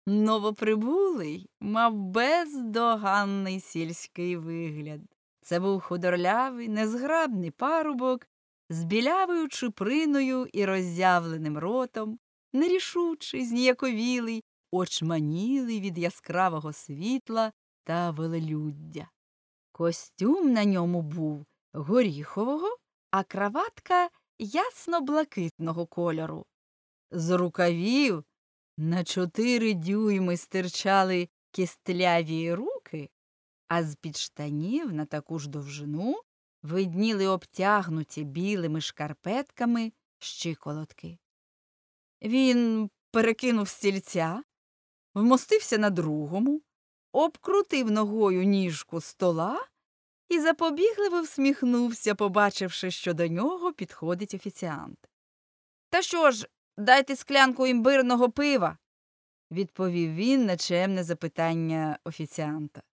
Новоприбулий мав бездоганний сільський вигляд. Це був худорлявий, незграбний парубок з білявою чуприною і роззявленим ротом, нерішучий, зніяковілий, очманілий від яскравого світла та велелюддя. Костюм на ньому був горіхового, а краватка ясно-блакитного кольору. З рукавів на 4 дюйми стирчали кістляві руки, а з-під штанів на таку ж довжину видніли обтягнуті білими шкарпетками щиколотки. Він перекинув стільця, вмостився на другому, обкрутив ногою ніжку стола і запобігливо всміхнувся, побачивши, що до нього підходить офіціант. «Та що ж, дайте склянку імбирного пива», – відповів він на чемне запитання офіціанта.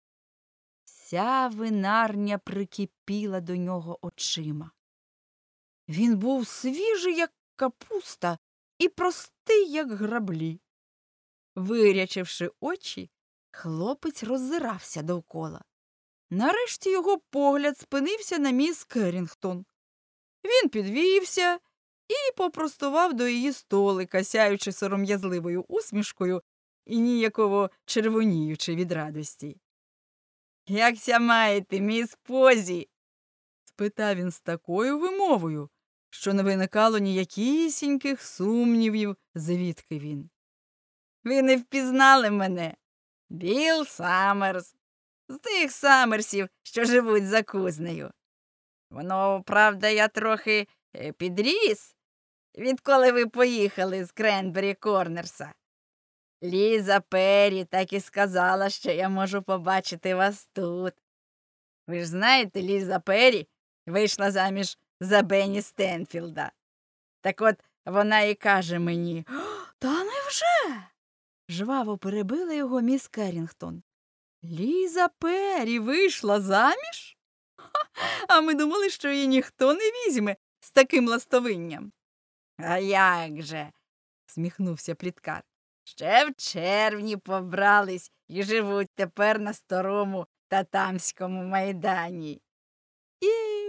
Вся винарня прикипіла до нього очима. Він був свіжий, як капуста, і простий, як граблі. Вирячивши очі, хлопець роззирався довкола. Нарешті його погляд спинився на міс Керрінгтон. Він підвівся і попростував до її столика, сяючи сором'язливою усмішкою і ніяково червоніючи від радості. «Якся маєте, міс Позі?» – спитав він з такою вимовою, що не виникало ніякісіньких сумнівів, звідки він. «Ви не впізнали мене? Білл Саммерс, з тих Саммерсів, що живуть за кузнею. Воно, правда, я трохи підріс, відколи ви поїхали з Кренбері Корнерса. Ліза Перрі так і сказала, що я можу побачити вас тут. Ви ж знаєте, Ліза Перрі вийшла заміж за Бенні Стенфілда. Так от вона і каже мені: «Та невже?» Жваво перебила його міс Керрінгтон. «Ліза Перрі вийшла заміж? А ми думали, що її ніхто не візьме з таким ластовинням». «А як же?» – сміхнувся пліткар. «Ще в червні побрались і живуть тепер на старому Татамському майдані». І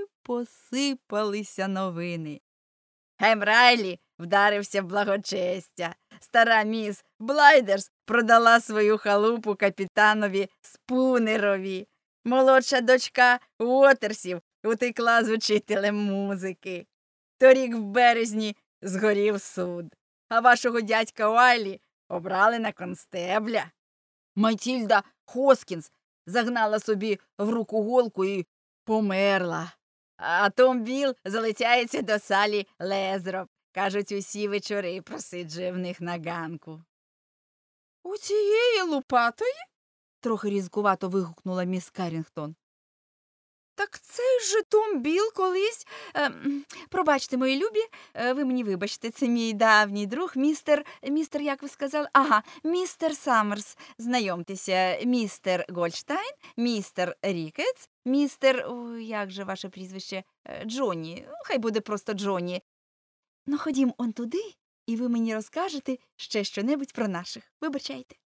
посипалися новини. Гем Райлі вдарився в благочестя. Стара міс Блайдерс продала свою халупу капітанові Спунерові. Молодша дочка Уотерсів утекла з учителем музики. Торік в березні згорів суд. А вашого дядька Уайлі обрали на констебля. Матільда Хоскінс загнала собі в руку голку і померла. А Том Білл залицяється до Салі Лезроп. Кажуть, усі вечори просиджує в них на ганку. «У цієї лупатої?» – трохи різкувато вигукнула міс Керрінгтон. «Так цей же Том Білл колись… пробачте, мої любі, ви мені вибачте, це мій давній друг, містер, як ви сказали? Ага, містер Саммерс. Знайомтеся, містер Гольштайн, містер Рікетс, містер… як же ваше прізвище? Джонні. Хай буде просто Джонні. Ну, ходім он туди, і ви мені розкажете ще що-небудь про наших. Вибачайте».